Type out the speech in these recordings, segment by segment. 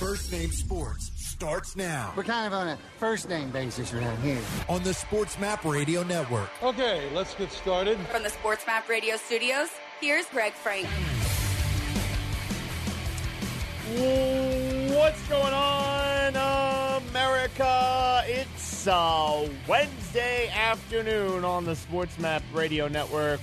First Name Sports starts now. We're kind of on a first-name basis around here. On the Sports Map Radio Network. Okay, let's get started. From the Sports Map Radio studios, here's Greg Frank. What's going on, America? It's Wednesday afternoon on the Sports Map Radio Network.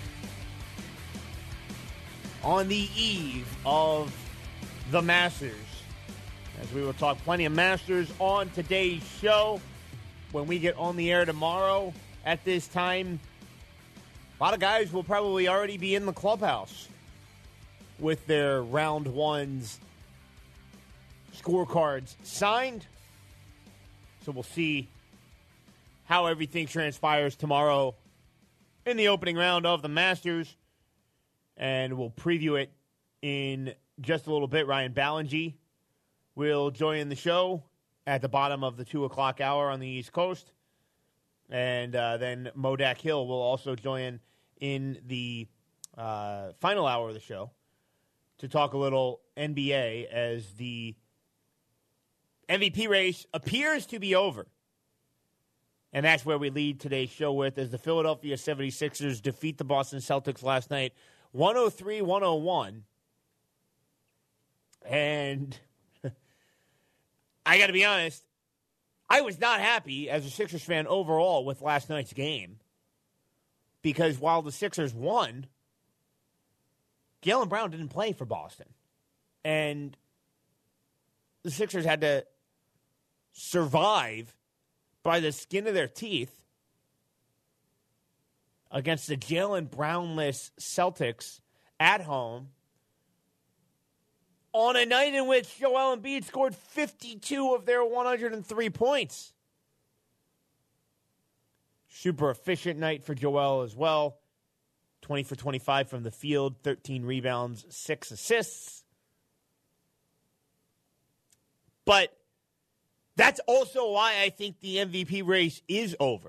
On the eve of the Masters. As we will talk plenty of Masters on today's show. When we get on the air tomorrow at this time, a lot of guys will probably already be in the clubhouse with their round ones scorecards signed. So we'll see how everything transpires tomorrow in the opening round of the Masters. And we'll preview it in just a little bit. Ryan Ballingy will join the show at the bottom of the 2 o'clock hour on the East Coast. And then Modak Hill will also join in the final hour of the show to talk a little NBA as the MVP race appears to be over. And that's where we lead today's show with, as the Philadelphia 76ers defeat the Boston Celtics last night 103-101. And I got to be honest, I was not happy as a Sixers fan overall with last night's game. Because while the Sixers won, Jaylen Brown didn't play for Boston. And the Sixers had to survive by the skin of their teeth against the Jaylen Brownless Celtics at home on a night in which Joel Embiid scored 52 of their 103 points. Super efficient night for Joel as well. 20 for 25 from the field, 13 rebounds, 6 assists. But that's also why I think the MVP race is over.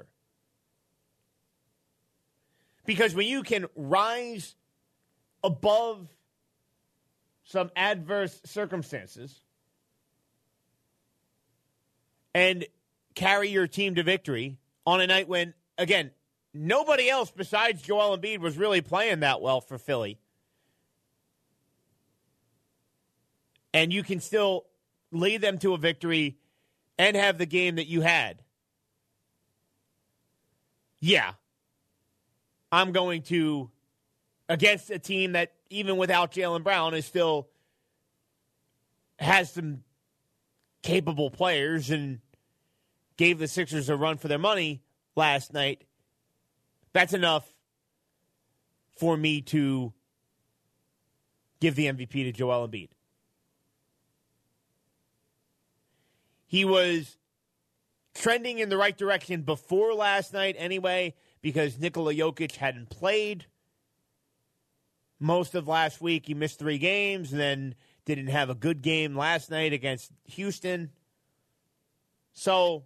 Because when you can rise above some adverse circumstances and carry your team to victory on a night when, again, nobody else besides Joel Embiid was really playing that well for Philly, and you can still lead them to a victory and have the game that you had. Yeah. I'm going to, against a team that, even without Jaylen Brown, is still has some capable players and gave the Sixers a run for their money last night. That's enough for me to give the MVP to Joel Embiid. He was trending in the right direction before last night anyway, because Nikola Jokic hadn't played most of last week. He missed 3 games and then didn't have a good game last night against Houston. So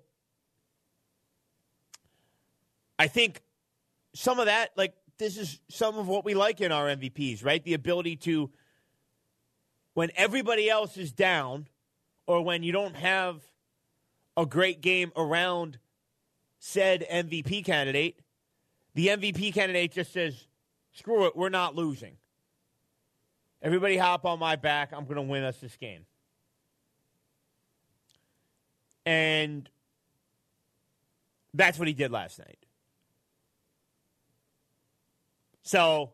I think some of that, like, this is some of what we like in our MVPs, right? The ability to, when everybody else is down or when you don't have a great game around said MVP candidate, the MVP candidate just says, screw it, we're not losing. Everybody hop on my back. I'm going to win us this game. And that's what he did last night. So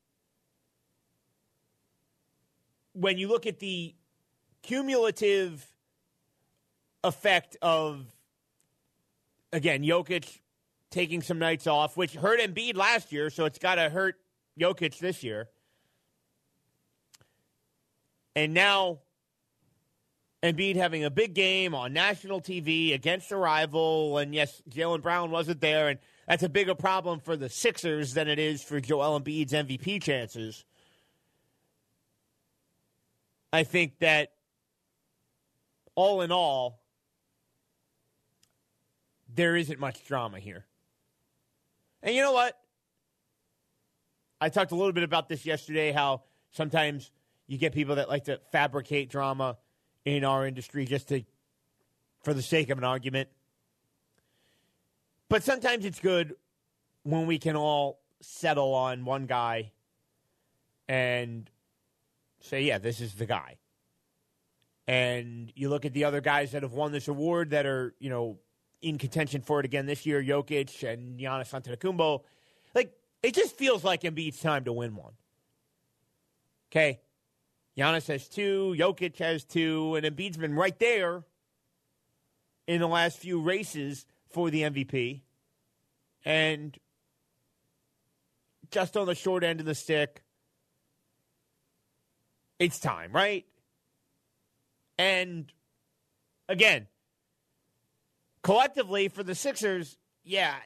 when you look at the cumulative effect of, again, Jokic taking some nights off, which hurt Embiid last year, so it's got to hurt Jokic this year. And now Embiid having a big game on national TV against a rival, and yes, Jaylen Brown wasn't there, and that's a bigger problem for the Sixers than it is for Joel Embiid's MVP chances. I think that all in all, there isn't much drama here. And you know what? I talked a little bit about this yesterday, how sometimes you get people that like to fabricate drama in our industry for the sake of an argument. But sometimes it's good when we can all settle on one guy and say, yeah, this is the guy. And you look at the other guys that have won this award that are, in contention for it again this year, Jokic and Giannis Antetokounmpo. Like, it just feels like Embiid's time to win one. Okay? Giannis has 2, Jokic has 2, and Embiid's been right there in the last few races for the MVP. And just on the short end of the stick, it's time, right? And, again, collectively for the Sixers, yeah,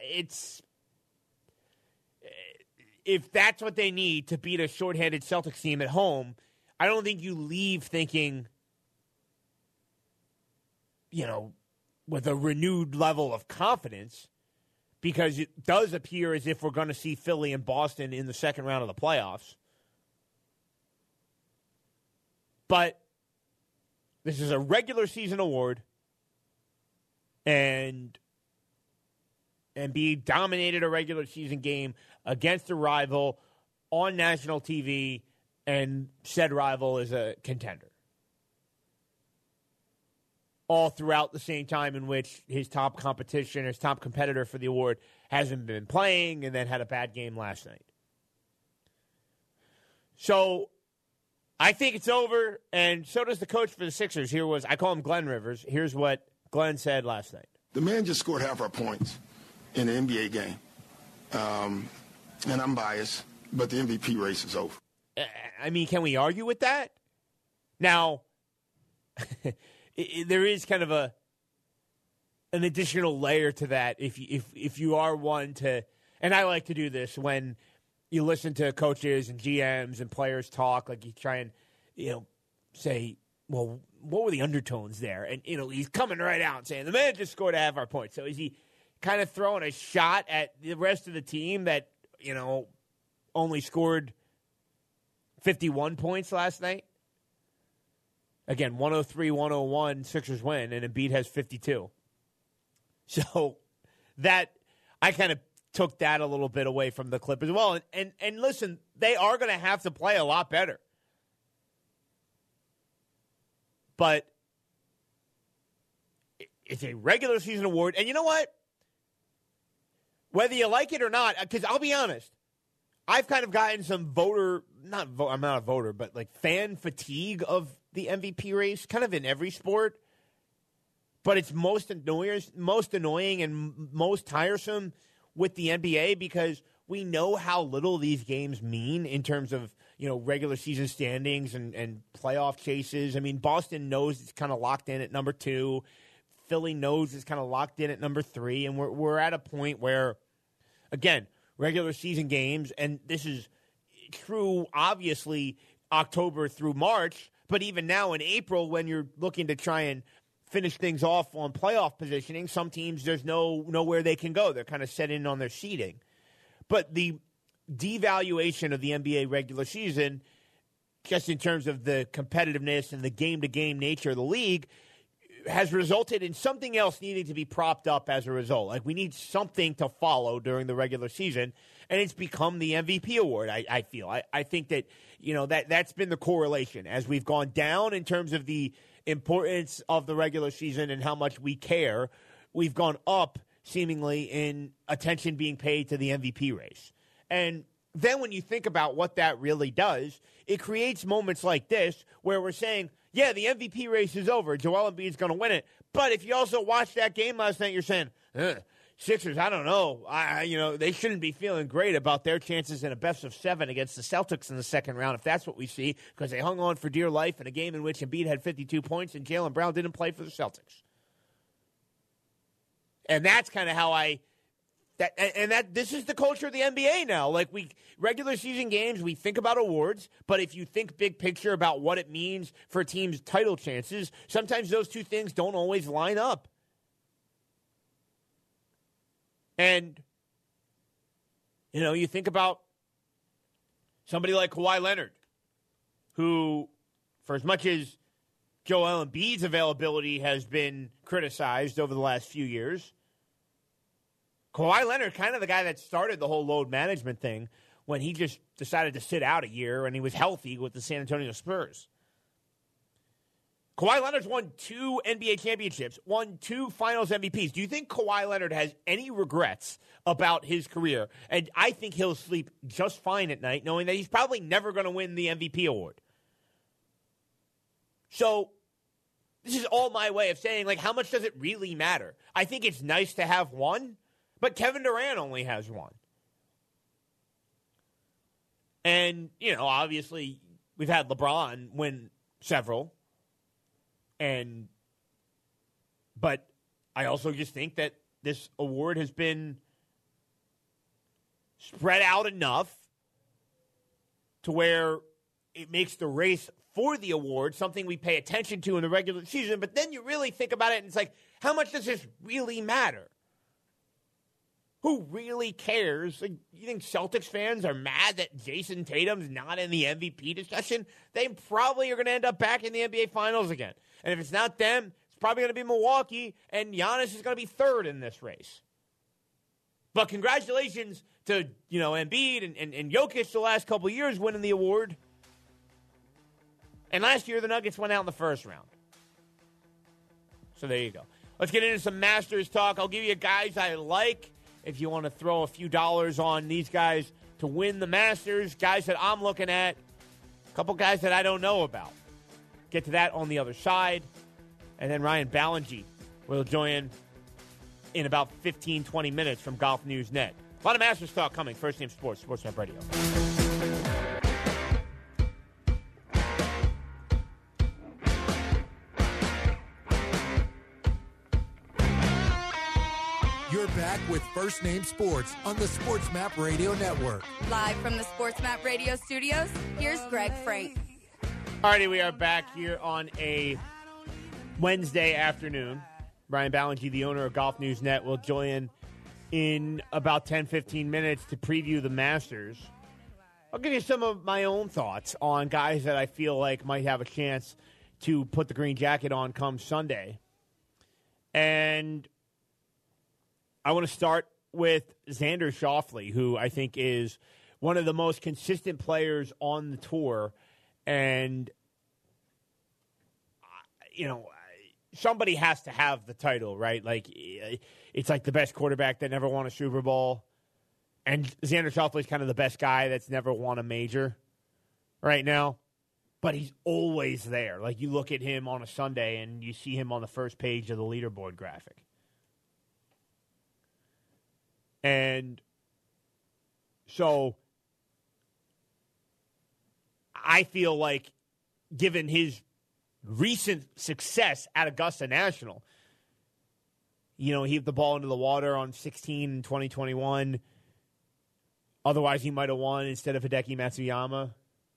if that's what they need to beat a shorthanded Celtics team at home, I don't think you leave thinking, with a renewed level of confidence, because it does appear as if we're going to see Philly and Boston in the second round of the playoffs. But this is a regular season award, and Embiid dominated a regular season game against a rival on national TV, and said rival is a contender. All throughout the same time in which his top competition, his top competitor for the award, hasn't been playing and then had a bad game last night. So I think it's over, and so does the coach for the Sixers. I call him Glenn Rivers. Here's what Glenn said last night. The man just scored half our points in the NBA game. And I'm biased, but the MVP race is over. I mean, can we argue with that? Now, there is kind of an additional layer to that if you are one to, and I like to do this when you listen to coaches and GMs and players talk, like you try and, say, well, what were the undertones there? And, he's coming right out and saying, the man just scored half our points. So is he kind of throwing a shot at the rest of the team that, only scored 51 points last night? Again, 103-101, Sixers win, and Embiid has 52. So that, I kind of took that a little bit away from the clip as well. And listen, they are going to have to play a lot better. But it's a regular season award. And you know what? Whether you like it or not, because I'll be honest, I've kind of gotten some I'm not a voter, but like fan fatigue of the MVP race, kind of in every sport. But it's most annoying and most tiresome with the NBA because we know how little these games mean in terms of, regular season standings and playoff chases. I mean, Boston knows it's kind of locked in at number 2. Philly knows it's kind of locked in at number 3. And we're at a point where, again, regular season games, and this is true, obviously, October through March, but even now in April when you're looking to try and finish things off on playoff positioning, some teams, there's nowhere they can go. They're kind of set in on their seeding. But the devaluation of the NBA regular season, just in terms of the competitiveness and the game-to-game nature of the league, has resulted in something else needing to be propped up as a result. Like, we need something to follow during the regular season, and it's become the MVP award, I feel. I think that, that's been the correlation. As we've gone down in terms of the importance of the regular season and how much we care, we've gone up, seemingly, in attention being paid to the MVP race. And then when you think about what that really does, it creates moments like this where we're saying, yeah, the MVP race is over. Joel Embiid's going to win it. But if you also watched that game last night, you're saying, Sixers, I don't know. They shouldn't be feeling great about their chances in a best-of-7 against the Celtics in the second round, if that's what we see, because they hung on for dear life in a game in which Embiid had 52 points and Jaylen Brown didn't play for the Celtics. And that's kind of how this is the culture of the NBA now. Like, regular season games, we think about awards, but if you think big picture about what it means for teams' title chances, sometimes those two things don't always line up. And, you think about somebody like Kawhi Leonard, who, for as much as Joel Embiid's availability has been criticized over the last few years. Kawhi Leonard, kind of the guy that started the whole load management thing when he just decided to sit out a year and he was healthy with the San Antonio Spurs. Kawhi Leonard's won 2 NBA championships, won 2 finals MVPs. Do you think Kawhi Leonard has any regrets about his career? And I think he'll sleep just fine at night knowing that he's probably never going to win the MVP award. So this is all my way of saying, like, how much does it really matter? I think it's nice to have one, but Kevin Durant only has one. And, you know, obviously we've had LeBron win several. But I also just think that this award has been spread out enough to where it makes the race for the award something we pay attention to in the regular season. But then you really think about it, and it's like, how much does this really matter? Who really cares? Like, you think Celtics fans are mad that Jason Tatum's not in the MVP discussion? They probably are going to end up back in the NBA Finals again. And if it's not them, it's probably going to be Milwaukee, and Giannis is going to be third in this race. But congratulations to, you know, Embiid and Jokic the last couple of years winning the award. And last year, the Nuggets went out in the first round. So there you go. Let's get into some Masters talk. I'll give you guys I like if you want to throw a few dollars on these guys to win the Masters. Guys that I'm looking at, a couple guys that I don't know about. Get to that on the other side. And then Ryan Ballingy will join in about 15, 20 minutes from Golf News Net. A lot of Masters talk coming. First Name Sports, Sportsnet Radio. You're back with First Name Sports on the Sports Map Radio Network. Live from the Sports Map Radio studios, here's Greg Frank. Alrighty, we are back here on a Wednesday afternoon. Ryan Ballingy, the owner of Golf News Net, will join in about 10, 15 minutes to preview the Masters. I'll give you some of my own thoughts on guys that I feel like might have a chance to put the green jacket on come Sunday. And I want to start with Xander Schauffele, who I think is one of the most consistent players on the tour. And, you know, somebody has to have the title, right? Like, it's like the best quarterback that never won a Super Bowl. And Xander Schauffele is kind of the best guy that's never won a major right now. But he's always there. Like, you look at him on a Sunday and you see him on the first page of the leaderboard graphic. And so I feel like, given his recent success at Augusta National, you know, he hit the ball into the water on 16 in 2021. Otherwise, he might have won instead of Hideki Matsuyama.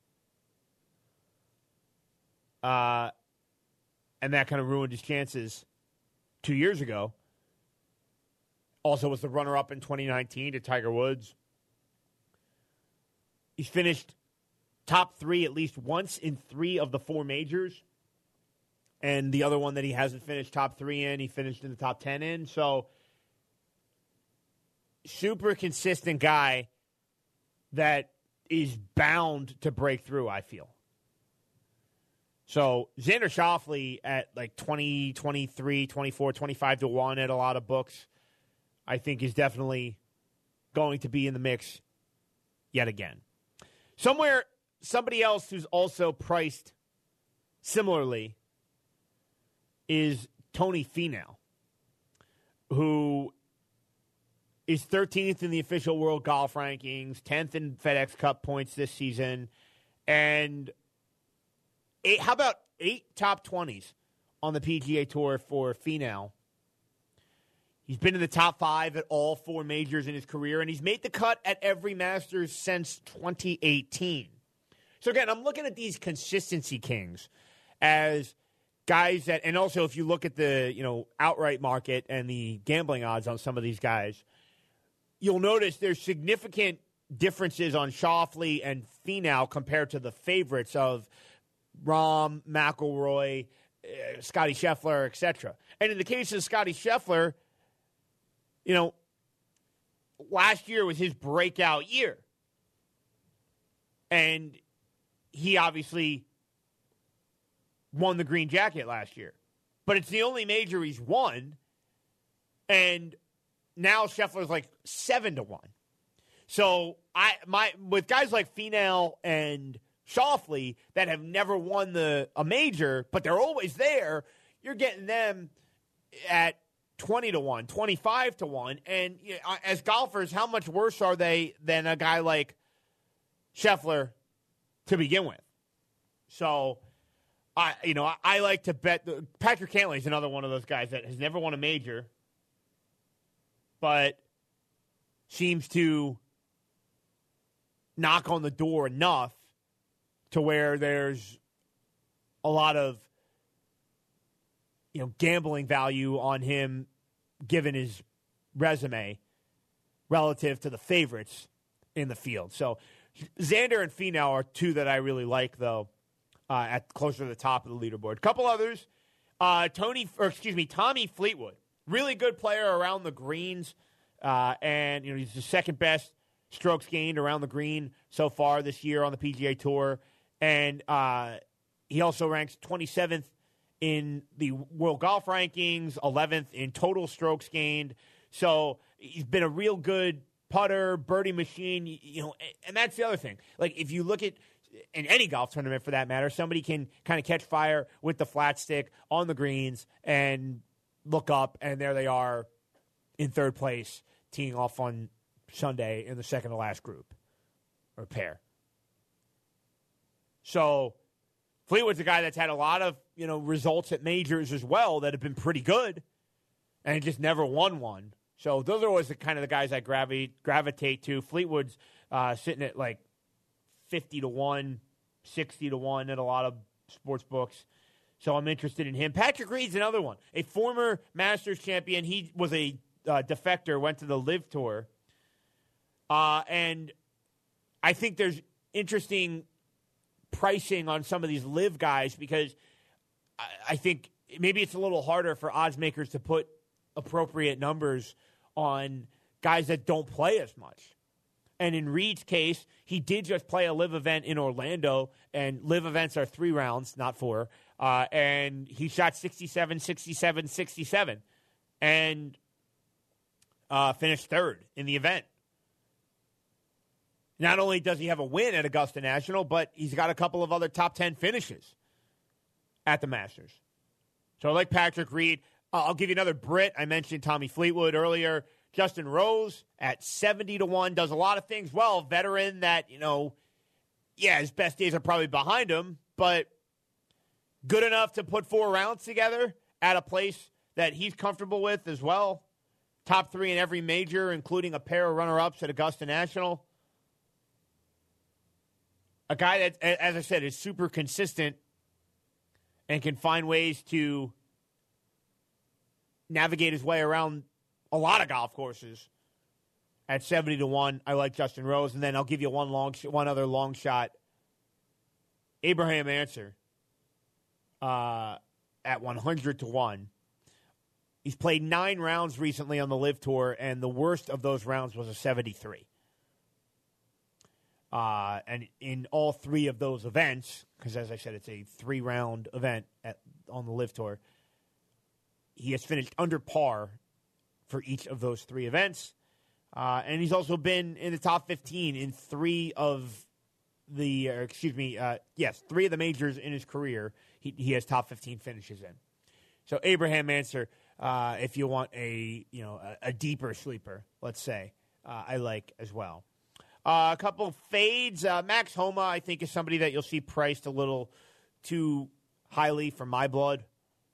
And that kind of ruined his chances 2 years ago. Also was the runner-up in 2019 to Tiger Woods. He's finished top 3 at least once in 3 of the 4 majors. And the other one that he hasn't finished top 3 in, he finished in the top 10 in. So, super consistent guy that is bound to break through, I feel. So, Xander Schauffele at like 20, 23, 24, 25 to 1 at a lot of books, I think is definitely going to be in the mix yet again. Somebody else who's also priced similarly is Tony Finau, who is 13th in the official world golf rankings, 10th in FedEx Cup points this season, and how about 8 top 20s on the PGA Tour for Finau? He's been in the top 5 at all 4 majors in his career, and he's made the cut at every Masters since 2018. So again, I'm looking at these consistency kings as guys that, and also if you look at the, you know, outright market and the gambling odds on some of these guys, you'll notice there's significant differences on Schauffele and Finau compared to the favorites of Rahm, McIlroy, Scotty Scheffler, etc. And in the case of Scotty Scheffler, last year was his breakout year. And he obviously won the green jacket last year. But it's the only major he's won. And now Scheffler's like 7-1. So with guys like Finau and Schauffele that have never won a major, but they're always there, you're getting them at 20-1, 25-1. And as golfers, how much worse are they than a guy like Scheffler to begin with? So, I like to bet. Patrick Cantlay is another one of those guys that has never won a major, but seems to knock on the door enough to where there's a lot of gambling value on him given his resume relative to the favorites in the field. So Xander and Finau are two that I really like, though, at closer to the top of the leaderboard. A couple others. Tommy Fleetwood, really good player around the greens, and he's the second best strokes gained around the green so far this year on the PGA Tour, and he also ranks 27th in the World Golf Rankings, 11th in total strokes gained. So he's been a real good putter, birdie machine, and that's the other thing. Like, if you look at in any golf tournament, for that matter, somebody can kind of catch fire with the flat stick on the greens and look up, and there they are in third place, teeing off on Sunday in the second to last group or pair. So Fleetwood's a guy that's had a lot of results at majors as well that have been pretty good, and just never won one. So those are always the kind of the guys I gravitate to. Fleetwood's sitting at like 50-1, 60-1 at a lot of sports books. So I'm interested in him. Patrick Reed's another one, a former Masters champion. He was a defector, went to the LIV Tour. And I think there's interesting pricing on some of these LIV guys because I think maybe it's a little harder for odds makers to put appropriate numbers on guys that don't play as much. And in Reed's case, he did just play a LIV event in Orlando, and LIV events are 3 rounds, not 4. And he shot 67, 67, 67, and finished third in the event. Not only does he have a win at Augusta National, but he's got a couple of other top 10 finishes at the Masters. So I like Patrick Reed. I'll give you another Brit. I mentioned Tommy Fleetwood earlier. Justin Rose at 70-1 does a lot of things well. Veteran that, his best days are probably behind him, but good enough to put 4 rounds together at a place that he's comfortable with as well. Top 3 in every major, including a pair of runner-ups at Augusta National. A guy that, as I said, is super consistent and can find ways to navigate his way around a lot of golf courses. At 70-1, I like Justin Rose. And then I'll give you one other long shot. Abraham Answer at 100-1. He's played 9 rounds recently on the LIV Tour, and the worst of those rounds was a 73. And in all 3 of those events, because as I said, it's a 3-round event on the LIV Tour, he has finished under par for each of those 3 events. And he's also been in the top 15 in 3 of the, 3 of the majors in his career. He has top 15 finishes in. So Abraham Answer, if you want a deeper sleeper, let's say, I like as well. A couple of fades. Max Homa, I think, is somebody that you'll see priced a little too highly for my blood.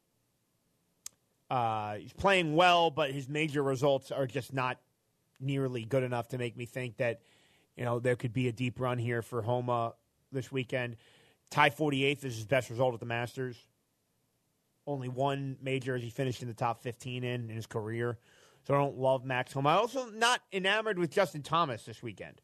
He's playing well, but his major results are just not nearly good enough to make me think that, there could be a deep run here for Homa this weekend. Tie 48th is his best result at the Masters. Only 1 major he finished in the top 15 in his career. So I don't love Max Homa. I'm also not enamored with Justin Thomas this weekend.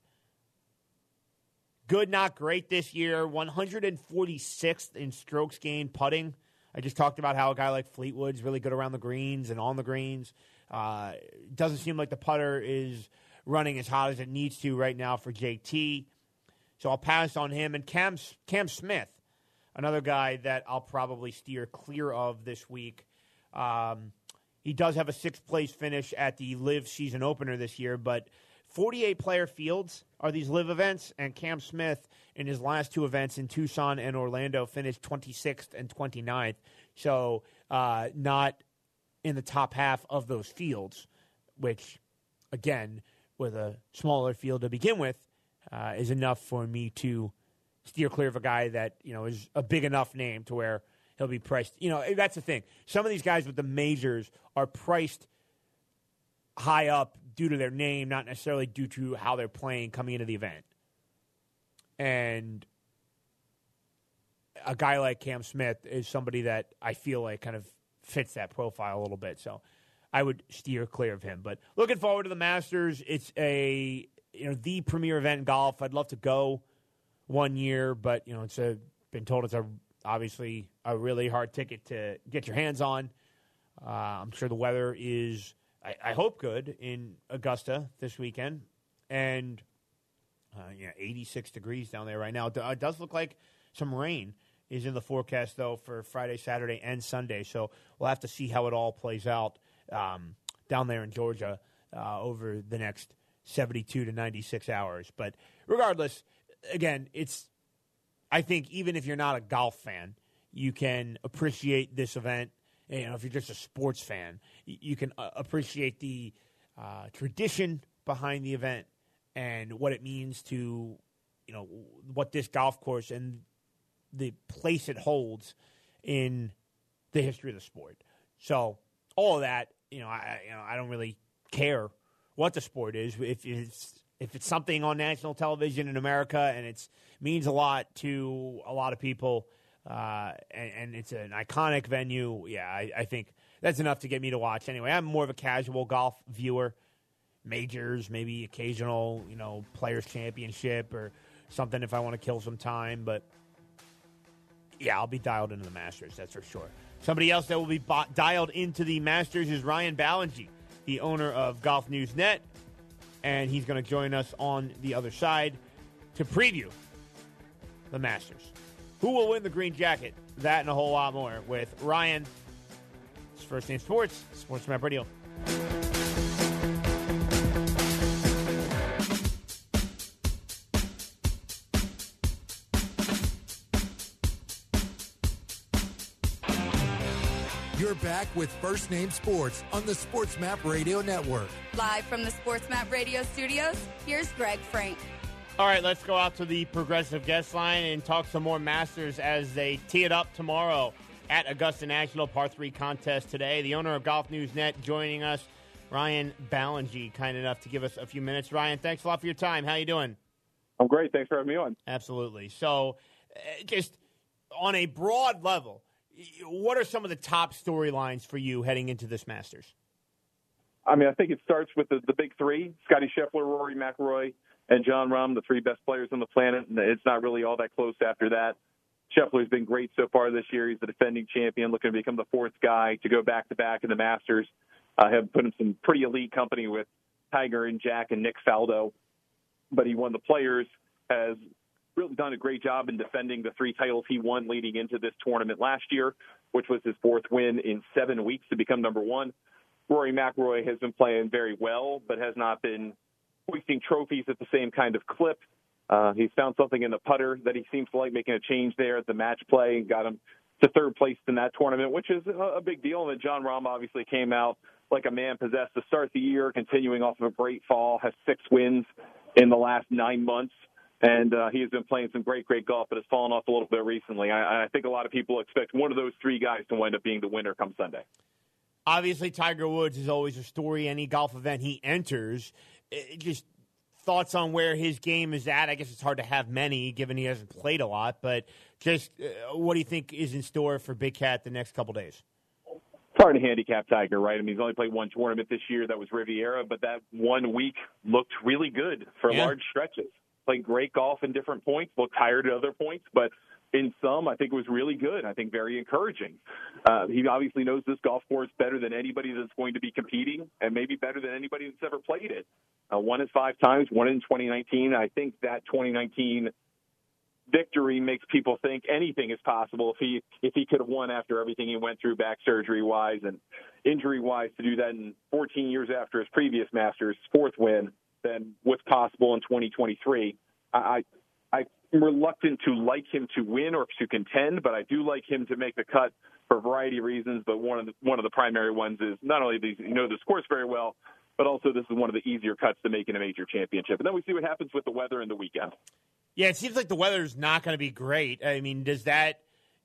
Good, not great this year. 146th in strokes gained putting I just talked about how a guy like Fleetwood's really good around the greens and on the greens. Doesn't seem like the putter is running as hot as it needs to right now for JT. So I'll pass on him. And Cam Smith, another guy that I'll probably steer clear of this week. He does have a 6th place finish at the LIV season opener this year, but 48-player fields are these LIV events, and Cam Smith in his last 2 events in Tucson and Orlando finished 26th and 29th. So not in the top half of those fields, which, again, with a smaller field to begin with, is enough for me to steer clear of a guy that, is a big enough name to where he'll be priced. That's the thing. Some of these guys with the majors are priced high up due to their name, not necessarily due to how they're playing coming into the event. And a guy like Cam Smith is somebody that I feel like kind of fits that profile a little bit. So I would steer clear of him. But looking forward to the Masters. It's the premier event in golf. I'd love to go one year, but been told it's obviously a really hard ticket to get your hands on. I'm sure the weather is, I hope, good in Augusta this weekend. And 86 degrees down there right now. It does look like some rain is in the forecast, though, for Friday, Saturday, and Sunday. So we'll have to see how it all plays out down there in Georgia over the next 72 to 96 hours. But regardless, again, I think even if you're not a golf fan, you can appreciate this event. If you're just a sports fan, you can appreciate the tradition behind the event and what it means to, what this golf course and the place it holds in the history of the sport. So all of that, I don't really care what the sport is. If it's something on national television in America and it means a lot to a lot of people, and it's an iconic venue, I think that's enough to get me to watch. Anyway, I'm more of a casual golf viewer. Majors, maybe occasional, Players Championship or something if I want to kill some time. But, I'll be dialed into the Masters, that's for sure. Somebody else that will be dialed into the Masters is Ryan Ballengee, the owner of Golf News Net, and he's going to join us on the other side to preview the Masters. Who will win the green jacket? That and a whole lot more with Ryan. It's First Name Sports, Sports Map Radio. You're back with First Name Sports on the Sports Map Radio Network. Live from the Sports Map Radio studios, here's Greg Frank. All right, let's go out to the Progressive guest line and talk some more Masters as they tee it up tomorrow at Augusta National, Par 3 contest today. The owner of Golf News Net joining us, Ryan Ballengee, kind enough to give us a few minutes. Ryan, thanks a lot for your time. How you doing? I'm great. Thanks for having me on. Absolutely. So just on a broad level, what are some of the top storylines for you heading into this Masters? I think it starts with the big three, Scottie Scheffler, Rory McIlroy, and Jon Rahm, the 3 best players on the planet. And it's not really all that close after that. Scheffler's been great so far this year. He's the defending champion, looking to become the 4th guy to go back-to-back in the Masters. Have put in some pretty elite company with Tiger and Jack and Nick Faldo. But he won the Players, has really done a great job in defending the 3 titles he won leading into this tournament last year, which was his 4th win in 7 weeks to become number 1. Rory McIlroy has been playing very well, but has not been hoisting trophies at the same kind of clip. He's found something in the putter that he seems to like, making a change there at the match play and got him to 3rd place in that tournament, which is a big deal. And Jon Rahm obviously came out like a man possessed to start the year, continuing off of a great fall, has 6 wins in the last 9 months. And he has been playing some great golf, but has fallen off a little bit recently. I think a lot of people expect one of those 3 guys to wind up being the winner come Sunday. Obviously, Tiger Woods is always a story. Any golf event he enters, just thoughts on where his game is at. I guess it's hard to have many, given he hasn't played a lot. But just what do you think is in store for Big Cat the next couple days? It's hard to handicap Tiger, right? He's only played 1 tournament this year. That was Riviera, but that 1 week looked really good for large stretches. Played great golf in different points, looked tired at other points, but in some, I think it was really good. I think very encouraging. He obviously knows this golf course better than anybody that's going to be competing, and maybe better than anybody that's ever played it. Won it 5 times, won it in 2019. I think that 2019 victory makes people think anything is possible if he could have won after everything he went through back surgery-wise and injury-wise. To do that in 14 years after his previous Masters, 4th win, then what's possible in 2023. I'm reluctant to like him to win or to contend, but I do like him to make the cut for a variety of reasons. But one of the primary ones is not only these, this course very well, but also this is one of the easier cuts to make in a major championship. And then we see what happens with the weather in the weekend. Yeah, it seems like the weather's not going to be great. I mean, does that,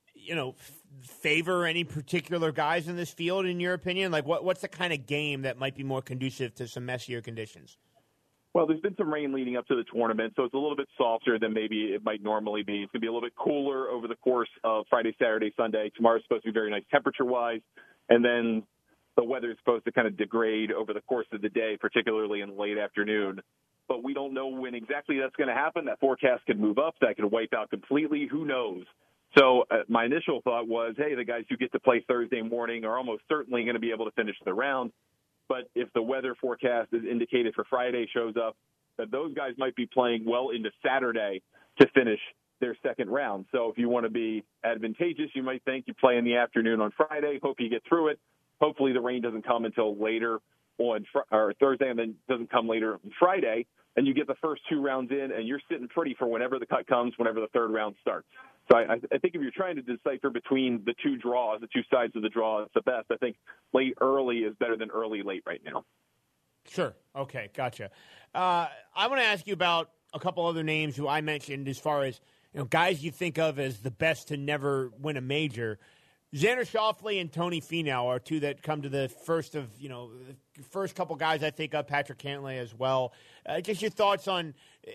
favor any particular guys in this field, in your opinion? Like, what's the kind of game that might be more conducive to some messier conditions? Well, there's been some rain leading up to the tournament, so it's a little bit softer than maybe it might normally be. It's going to be a little bit cooler over the course of Friday, Saturday, Sunday. Tomorrow's supposed to be very nice temperature-wise, and then the weather is supposed to kind of degrade over the course of the day, particularly in the late afternoon. But we don't know when exactly that's going to happen. That forecast could move up. That could wipe out completely. Who knows? So my initial thought was, hey, the guys who get to play Thursday morning are almost certainly going to be able to finish the round. But if the weather forecast is indicated for Friday shows up, that those guys might be playing well into Saturday to finish their second round. So if you want to be advantageous, you might think you play in the afternoon on Friday, hope you get through it. Hopefully the rain doesn't come until later on Thursday and then doesn't come later on Friday, and you get the first 2 rounds in, and you're sitting pretty for whenever the cut comes, whenever the third round starts. So I think if you're trying to decipher between the two draws, the two sides of the draw, it's the best. I think late early is better than early late right now. Sure. Okay, gotcha. I want to ask you about a couple other names who I mentioned as far as guys you think of as the best to never win a major. Xander Schauffele and Tony Finau are two that come to the first of, the first couple guys I think of, Patrick Cantlay as well. Just your thoughts on,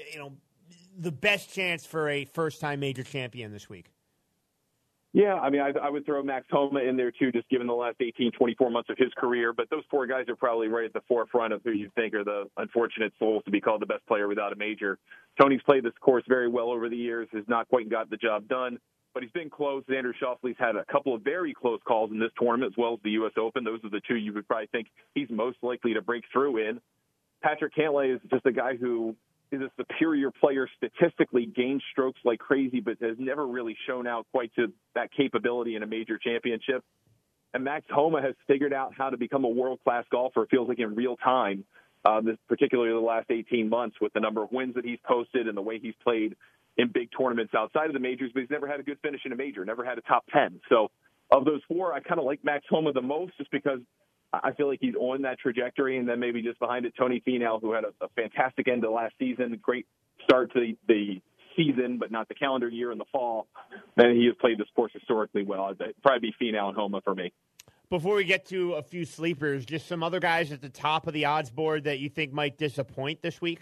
the best chance for a first-time major champion this week. Yeah, I mean, I would throw Max Homa in there, too, just given the last 18, 24 months of his career. But those 4 guys are probably right at the forefront of who you think are the unfortunate souls to be called the best player without a major. Tony's played this course very well over the years, has not quite got the job done, but he's been close. Xander Schauffele's had a couple of very close calls in this tournament, as well as the U.S. Open. Those are the 2 you would probably think he's most likely to break through in. Patrick Cantlay is just a guy who is a superior player statistically, gains strokes like crazy, but has never really shown out quite to that capability in a major championship. And Max Homa has figured out how to become a world-class golfer, it feels like in real time, particularly the last 18 months with the number of wins that he's posted and the way he's played in big tournaments outside of the majors, but he's never had a good finish in a major, never had a top 10. So of those 4, I kind of like Max Homa the most just because I feel like he's on that trajectory, and then maybe just behind it, Tony Finau, who had a fantastic end to last season, great start to the season, but not the calendar year in the fall. And he has played this course historically well. It'd probably be Finau and Homa for me. Before we get to a few sleepers, just some other guys at the top of the odds board that you think might disappoint this week?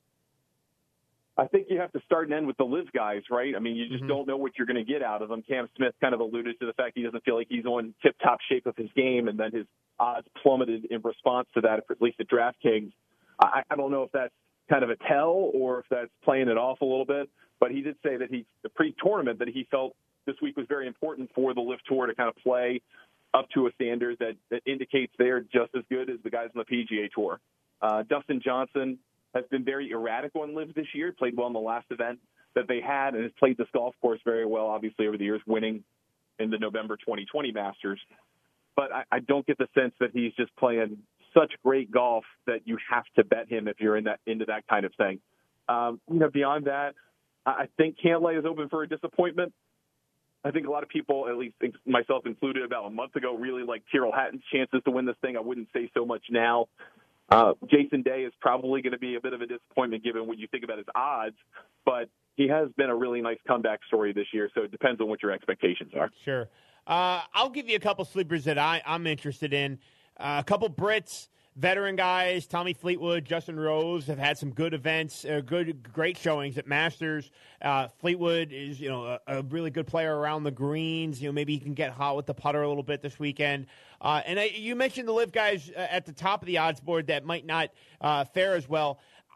I think you have to start and end with the live guys, right? I mean, you just don't know what you're going to get out of them. Cam Smith kind of alluded to the fact he doesn't feel like he's on tip-top shape of his game, and then his odds plummeted in response to that, at least at DraftKings. I don't know if that's kind of a tell or if that's playing it off a little bit, but he did say that the pre-tournament that he felt this week was very important for the LIV Tour to kind of play up to a standard that indicates they're just as good as the guys on the PGA Tour. Dustin Johnson has been very erratic on LIV this year, played well in the last event that they had, and has played this golf course very well, obviously, over the years, winning in the November 2020 Masters. But I don't get the sense that he's just playing such great golf that you have to bet him if you're into that kind of thing. Beyond that, I think Cantlay is open for a disappointment. I think a lot of people, at least myself included, about a month ago, really liked Tyrrell Hatton's chances to win this thing. I wouldn't say so much now. Jason Day is probably going to be a bit of a disappointment given what you think about his odds, but he has been a really nice comeback story this year, so it depends on what your expectations are. Sure. I'll give you a couple sleepers that I'm interested in. A couple Brits, veteran guys, Tommy Fleetwood, Justin Rose have had some good events, great showings at Masters. Fleetwood is, a really good player around the greens. Maybe he can get hot with the putter a little bit this weekend. You mentioned the LIV guys at the top of the odds board that might not fare as well.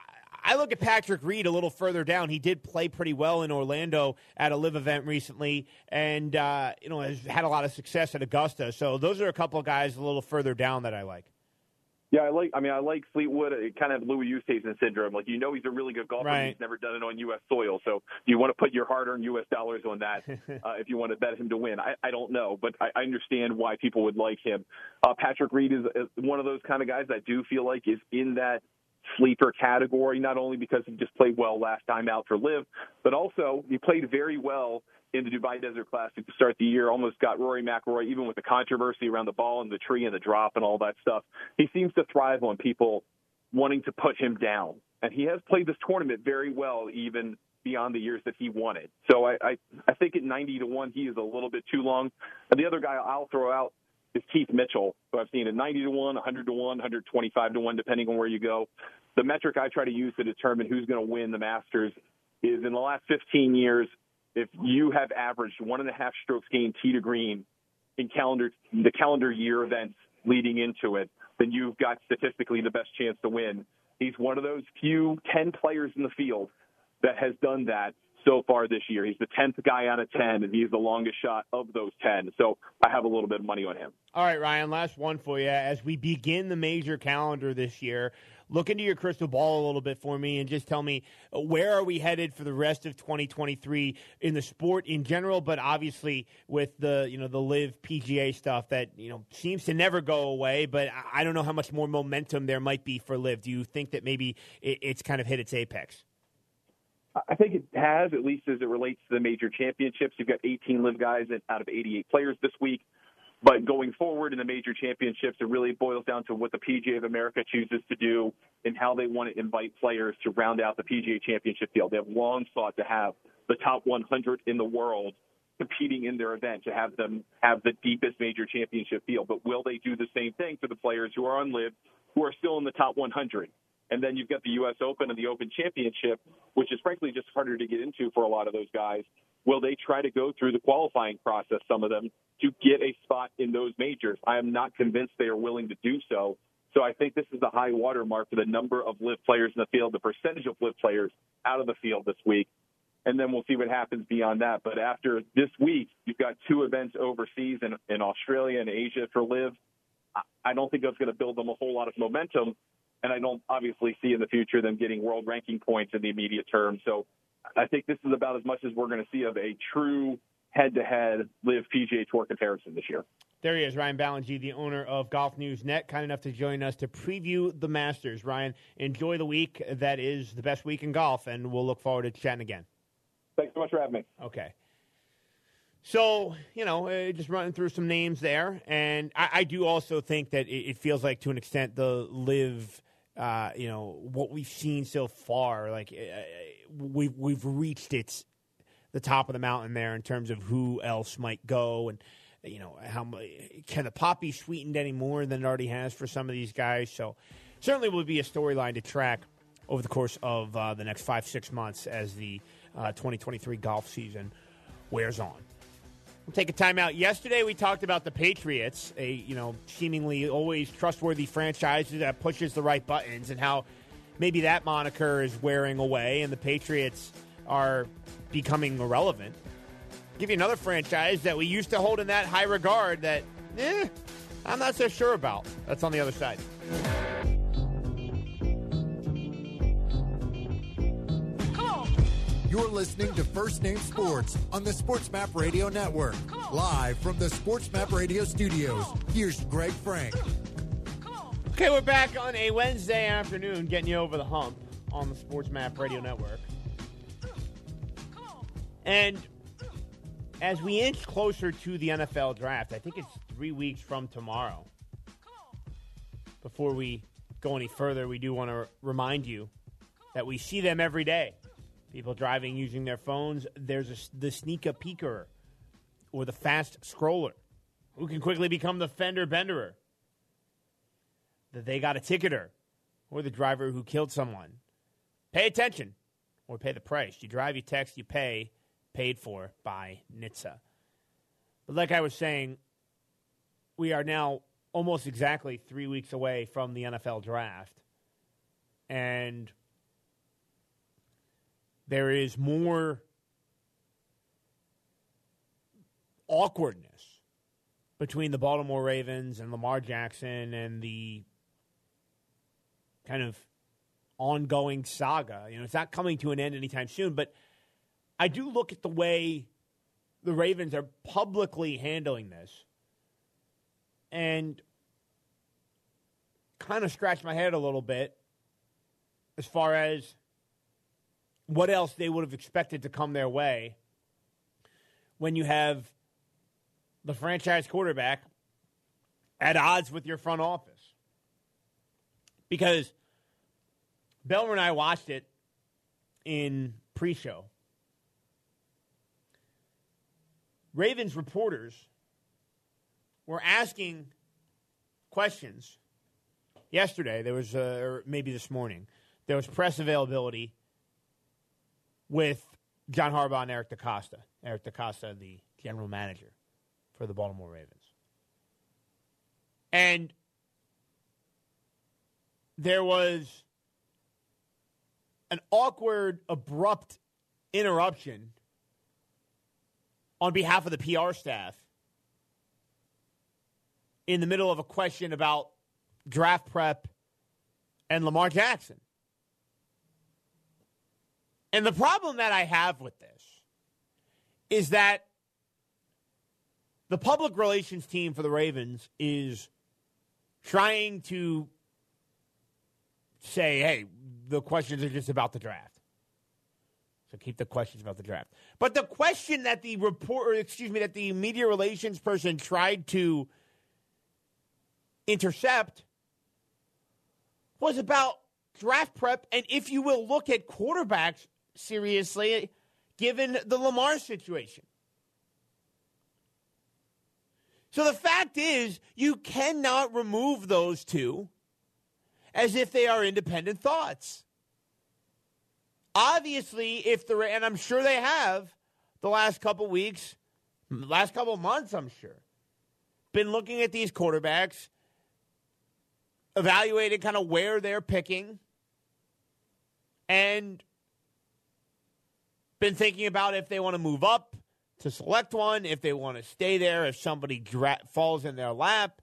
I look at Patrick Reed a little further down. He did play pretty well in Orlando at a live event recently, and has had a lot of success at Augusta. So those are a couple of guys a little further down that I like. Yeah, I like Fleetwood. It kind of Louis Oosthuizen syndrome. Like, he's a really good golfer. Right. He's never done it on U.S. soil. So you want to put your hard-earned U.S. dollars on that if you want to bet him to win. I don't know, but I understand why people would like him. Patrick Reed is one of those kind of guys that I do feel like is in that sleeper category, not only because he just played well last time out for LIV, but also he played very well in the Dubai Desert Classic to start the year, almost got Rory McIlroy, even with the controversy around the ball and the tree and the drop and all that stuff. He seems to thrive on people wanting to put him down. And he has played this tournament very well, even beyond the years that he won it. So I think at 90-1, he is a little bit too long. And the other guy I'll throw out is Keith Mitchell, who I've seen at 90-1, 100-1, 125-1, depending on where you go. The metric I try to use to determine who's going to win the Masters is in the last 15 years, if you have averaged 1.5 strokes gained tee to green in the calendar year events leading into it, then you've got statistically the best chance to win. He's one of those few 10 players in the field that has done that so far this year. He's the 10th guy out of 10, and he's the longest shot of those 10. So I have a little bit of money on him. All right, Ryan, last one for you. As we begin the major calendar this year, look into your crystal ball a little bit for me and just tell me, where are we headed for the rest of 2023 in the sport in general, but obviously with the LIV PGA stuff that seems to never go away, but I don't know how much more momentum there might be for LIV. Do you think that maybe it's kind of hit its apex? I think it has, at least as it relates to the major championships. You've got 18 LIV guys out of 88 players this week. But going forward in the major championships, it really boils down to what the PGA of America chooses to do and how they want to invite players to round out the PGA Championship field. They have long sought to have the top 100 in the world competing in their event, to have them have the deepest major championship field. But will they do the same thing for the players who are on LIV, who are still in the top 100? And then you've got the U.S. Open and the Open Championship, which is frankly just harder to get into for a lot of those guys. Will they try to go through the qualifying process, some of them, to get a spot in those majors? I am not convinced they are willing to do so. So I think this is the high water mark for the number of LIV players in the field, the percentage of LIV players out of the field this week. And then we'll see what happens beyond that. But after this week, you've got 2 events overseas in Australia and Asia for LIV. I don't think that's going to build them a whole lot of momentum. And I don't obviously see in the future them getting world ranking points in the immediate term. So I think this is about as much as we're going to see of a true head-to-head LIV PGA Tour comparison this year. There he is, Ryan Ballengee, the owner of Golf News Net, kind enough to join us to preview the Masters. Ryan, enjoy the week. That is the best week in golf, and we'll look forward to chatting again. Thanks so much for having me. Okay. So, just running through some names there, and I do also think that it feels like, to an extent, the LIV, what we've seen so far, like we've reached the top of the mountain there in terms of who else might go, and how can the pot be sweetened any more than it already has for some of these guys. So certainly will be a storyline to track over the course of the next 5-6 months as the 2023 golf season wears on. We'll take a timeout. Yesterday we talked about the Patriots, a seemingly always trustworthy franchise that pushes the right buttons, and how maybe that moniker is wearing away and the Patriots are becoming irrelevant. I'll give you another franchise that we used to hold in that high regard that I'm not so sure about. That's on the other side. You're listening to First Name Sports on the Sports Map Radio Network. Live from the Sports Map Radio studios, here's Greg Frank. Okay, we're back on a Wednesday afternoon, getting you over the hump on the Sports Map Radio Network. And as we inch closer to the NFL draft, I think it's 3 weeks from tomorrow. Before we go any further, we do want to remind you that we see them every day. People driving using their phones. There's the sneaker peeker or the fast scroller who can quickly become the fender benderer. That they got a ticketer or the driver who killed someone. Pay attention or pay the price. You drive, you text, you pay. Paid for by NHTSA. But like I was saying, we are now almost exactly 3 weeks away from the NFL draft. And there is more awkwardness between the Baltimore Ravens and Lamar Jackson and the kind of ongoing saga. It's not coming to an end anytime soon, but I do look at the way the Ravens are publicly handling this and kind of scratch my head a little bit as far as what else they would have expected to come their way when you have the franchise quarterback at odds with your front office. Because Belmer and I watched it in pre-show. Ravens reporters were asking questions yesterday. There was, or maybe this morning, there was press availability with John Harbaugh and Eric DeCosta. Eric DeCosta, the general manager for the Baltimore Ravens. And there was an awkward, abrupt interruption on behalf of the PR staff in the middle of a question about draft prep and Lamar Jackson. And the problem that I have with this is that the public relations team for the Ravens is trying to say, hey, the questions are just about the draft. So keep the questions about the draft. But the question that the that the media relations person tried to intercept was about draft prep and, if you will, look at quarterbacks seriously given the Lamar situation. So the fact is, you cannot remove those two as if they are independent thoughts. Obviously, and I'm sure they have the last couple weeks, last couple months, I'm sure, been looking at these quarterbacks, evaluating kind of where they're picking, and been thinking about if they want to move up to select one, if they want to stay there, if somebody falls in their lap.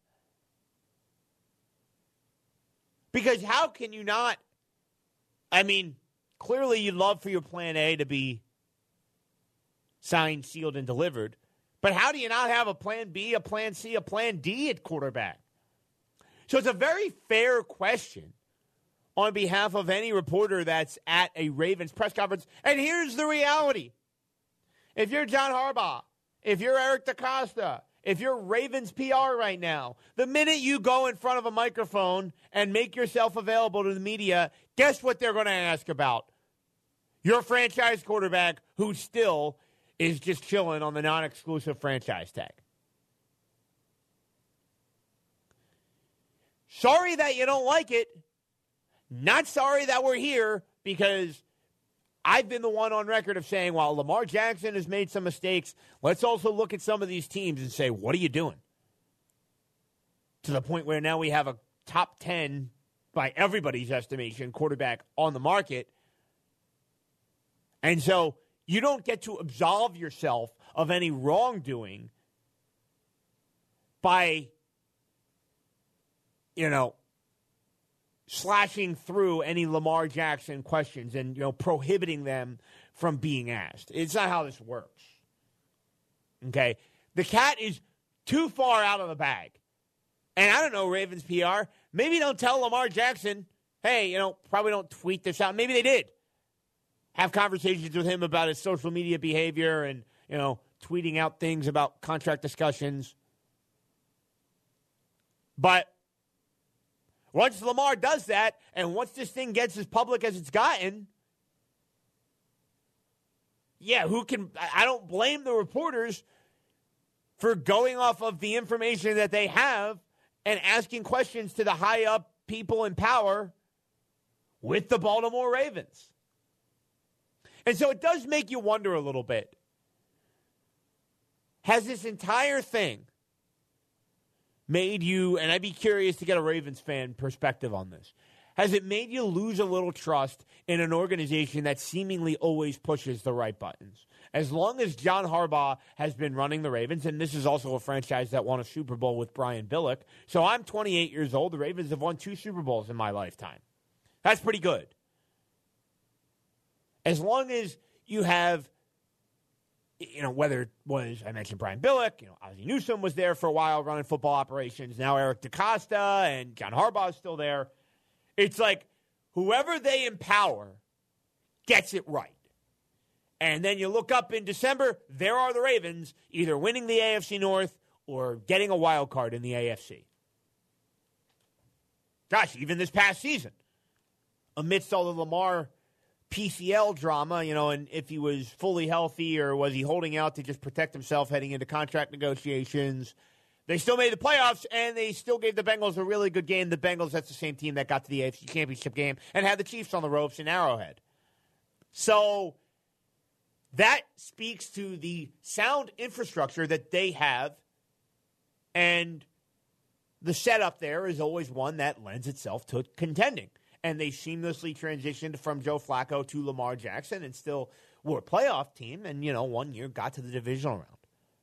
Because how can you not? I mean, clearly you'd love for your plan A to be signed, sealed, and delivered. But how do you not have a plan B, a plan C, a plan D at quarterback? So it's a very fair question on behalf of any reporter that's at a Ravens press conference. And here's the reality. If you're John Harbaugh, if you're Eric DeCosta, if you're Ravens PR right now, the minute you go in front of a microphone and make yourself available to the media, guess what they're going to ask about? Your franchise quarterback who still is just chilling on the non-exclusive franchise tag. Sorry that you don't like it. Not sorry that we're here, because I've been the one on record of saying, while Lamar Jackson has made some mistakes, let's also look at some of these teams and say, what are you doing? To the point where now we have a top 10, by everybody's estimation, quarterback on the market. And so you don't get to absolve yourself of any wrongdoing by, slashing through any Lamar Jackson questions and, prohibiting them from being asked. It's not how this works. Okay? The cat is too far out of the bag. And I don't know, Ravens PR, maybe don't tell Lamar Jackson, hey, probably don't tweet this out. Maybe they did have conversations with him about his social media behavior and, tweeting out things about contract discussions. But once Lamar does that, and once this thing gets as public as it's gotten, I don't blame the reporters for going off of the information that they have and asking questions to the high up people in power with the Baltimore Ravens. And so it does make you wonder a little bit. Has this entire thing made you, and I'd be curious to get a Ravens fan perspective on this, Has it made you lose a little trust in an organization that seemingly always pushes the right buttons? As long as John Harbaugh has been running the Ravens, and this is also a franchise that won a Super Bowl with Brian Billick. So I'm 28 years old. The Ravens have won 2 Super Bowls in my lifetime. That's pretty good. As long as you have, whether it was, I mentioned Brian Billick, Ozzie Newsome was there for a while running football operations. Now Eric DeCosta and John Harbaugh is still there. It's like whoever they empower gets it right. And then you look up in December, there are the Ravens either winning the AFC North or getting a wild card in the AFC. Gosh, even this past season, amidst all the Lamar PCL drama, and if he was fully healthy or was he holding out to just protect himself heading into contract negotiations, they still made the playoffs and they still gave the Bengals a really good game. The Bengals, that's the same team that got to the AFC Championship game and had the Chiefs on the ropes in Arrowhead. So that speaks to the sound infrastructure that they have, and the setup there is always one that lends itself to contending. And they seamlessly transitioned from Joe Flacco to Lamar Jackson and still were a playoff team and, 1 year got to the divisional round.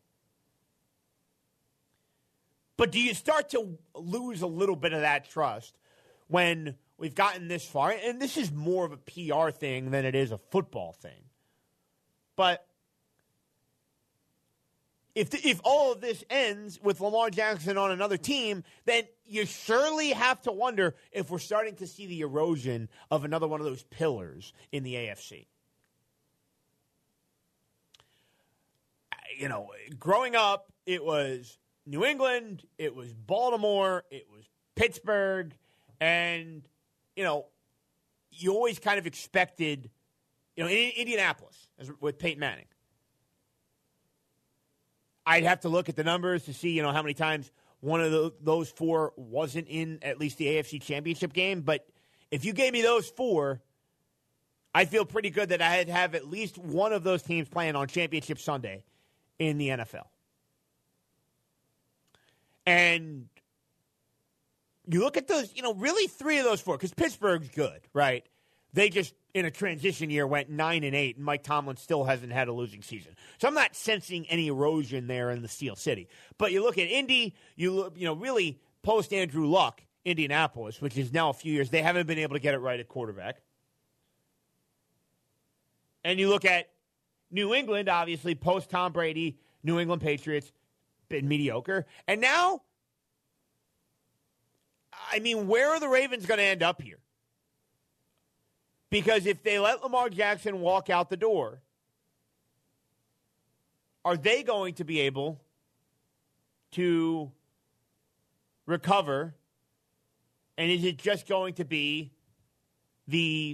But do you start to lose a little bit of that trust when we've gotten this far? And this is more of a PR thing than it is a football thing. But if all of this ends with Lamar Jackson on another team, then you surely have to wonder if we're starting to see the erosion of another one of those pillars in the AFC. Growing up, it was New England, it was Baltimore, it was Pittsburgh, and, you always kind of expected, Indianapolis with Peyton Manning. I'd have to look at the numbers to see, how many times one of those 4 wasn't in at least the AFC Championship game. But if you gave me those 4, I feel pretty good that I'd have at least one of those teams playing on Championship Sunday in the NFL. And you look at those, really 3 of those 4, because Pittsburgh's good, right? They just, in a transition year, went 9-8, and Mike Tomlin still hasn't had a losing season. So I'm not sensing any erosion there in the Steel City. But you look at Indy, really post Andrew Luck, Indianapolis, which is now a few years, they haven't been able to get it right at quarterback. And you look at New England, obviously, post Tom Brady, New England Patriots, been mediocre. And now, where are the Ravens going to end up here? Because if they let Lamar Jackson walk out the door, are they going to be able to recover? And is it just going to be the,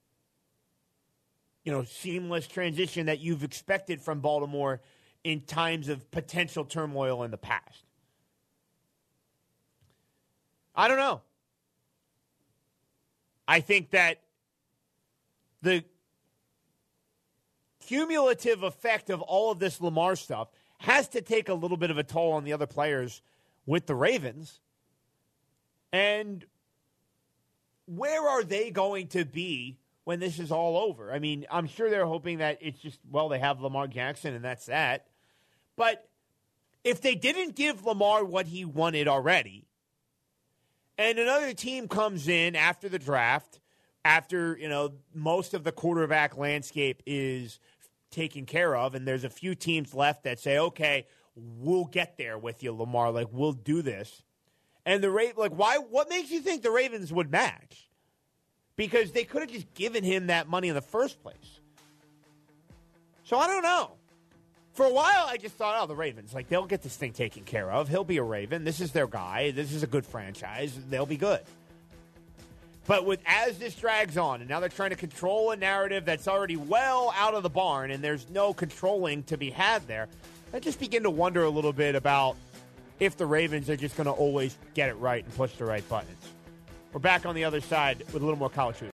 seamless transition that you've expected from Baltimore in times of potential turmoil in the past? I don't know. I think that the cumulative effect of all of this Lamar stuff has to take a little bit of a toll on the other players with the Ravens. And where are they going to be when this is all over? I'm sure they're hoping that it's just, they have Lamar Jackson and that's that. But if they didn't give Lamar what he wanted already, and another team comes in after the draft, after, most of the quarterback landscape is taken care of, and there's a few teams left that say, okay, we'll get there with you, Lamar. We'll do this. And what makes you think the Ravens would match? Because they could have just given him that money in the first place. So I don't know. For a while, I just thought, the Ravens, they'll get this thing taken care of. He'll be a Raven. This is their guy. This is a good franchise. They'll be good. But as this drags on, and now they're trying to control a narrative that's already well out of the barn, and there's no controlling to be had there, I just begin to wonder a little bit about if the Ravens are just going to always get it right and push the right buttons. We're back on the other side with a little more college hoops.